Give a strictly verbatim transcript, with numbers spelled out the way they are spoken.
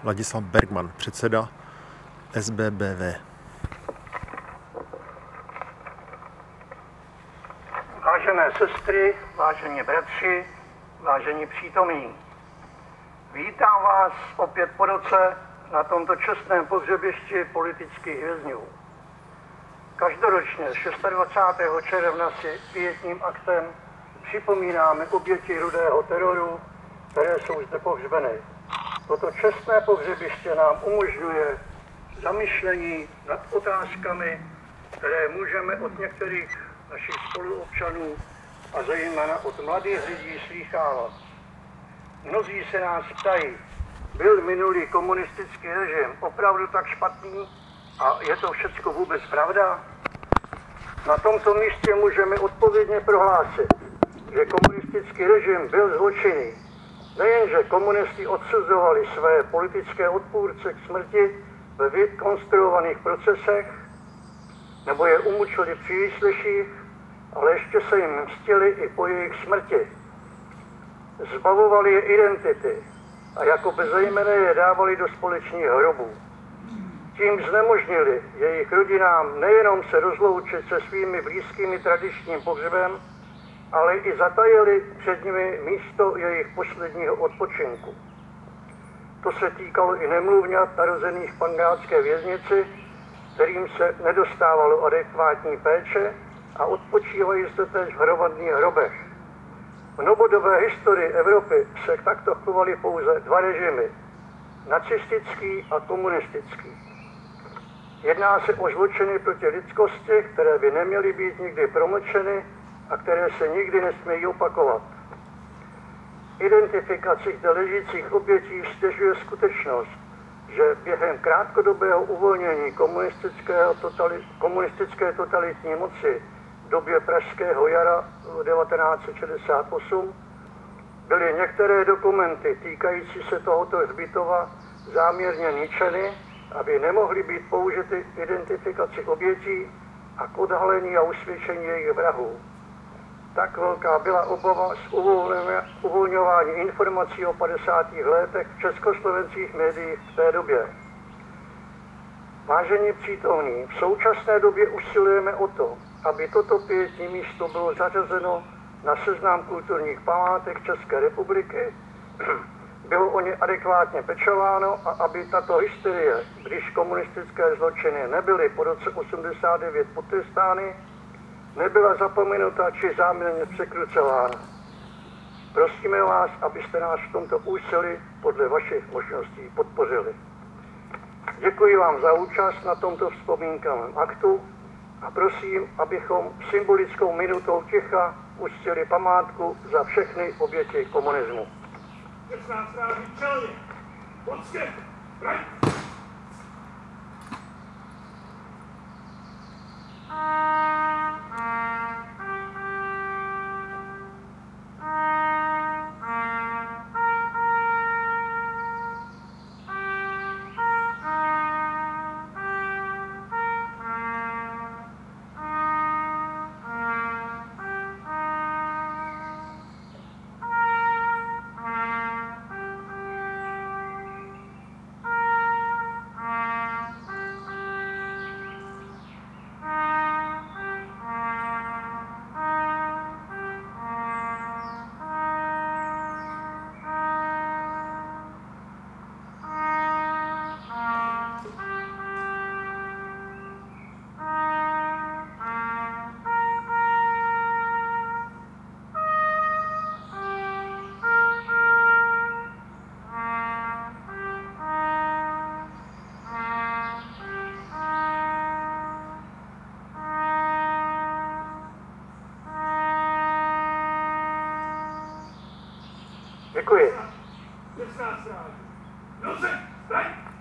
Ladislav Bergman, předseda S B B V. Vážené sestry, vážení bratři, vážení přítomní, vítám vás opět po roce na tomto čestném pohřebišti politických vězňů. Každoročně dvacátého šestého června si pietním aktem připomínáme oběti rudého teroru, které jsou zde pohřbeny. Toto čestné pohřebiště nám umožňuje zamyšlení nad otázkami, které můžeme od některých našich spoluobčanů a zejména od mladých lidí slýchávat. Mnozí se nás ptají, byl minulý komunistický režim opravdu tak špatný a je to všecko vůbec pravda? Na tomto místě můžeme odpovědně prohlásit, že komunistický režim byl zločinný. Nejenže komunisti odsuzovali své politické odpůrce k smrti ve vykonstruovaných procesech, nebo je umučili při výsleších, ale ještě se jim mstili i po jejich smrti. Zbavovali je identity a jako bezejmenné je dávali do společných hrobů. Tím znemožnili jejich rodinám nejenom se rozloučit se svými blízkými tradičním pohřebem, ale i zatajili před nimi místo jejich posledního odpočinku. To se týkalo i nemluvňat narozených v pangátské věznici, kterým se nedostávalo adekvátní péče a odpočívají zde též v hromadných hrobech. V novodobé historii Evropy se takto chovaly pouze dva režimy, nacistický a komunistický. Jedná se o zločiny proti lidskosti, které by neměly být nikdy promlčeny a které se nikdy nesmějí opakovat. Identifikaci zde ležících obětí stěžuje skutečnost, že během krátkodobého uvolnění komunistického totali, komunistické totalitní moci v době pražského jara devatenáct set šedesát osm byly některé dokumenty týkající se tohoto hřbitova záměrně ničeny, aby nemohly být použity k identifikaci obětí a k odhalení a usvědčení jejich vrahů. Tak velká byla obava z uvolňování informací o padesátých letech v československých médiích v té době. Vážení přítomní, v současné době usilujeme o to, aby toto pietní místo bylo zařazeno na seznam kulturních památek České republiky, bylo o ně adekvátně pečováno a aby tato hysterie, když komunistické zločiny nebyly po roce osmdesát devět potrestány, nebyla zapomenuta či záměrně překrucována. Prosíme vás, abyste nás v tomto úsilí podle vašich možností podpořili. Děkuji vám za účast na tomto vzpomínkovém aktu a prosím, abychom symbolickou minutou ticha uctili památku za všechny oběti komunismu. Děkuji. Josef,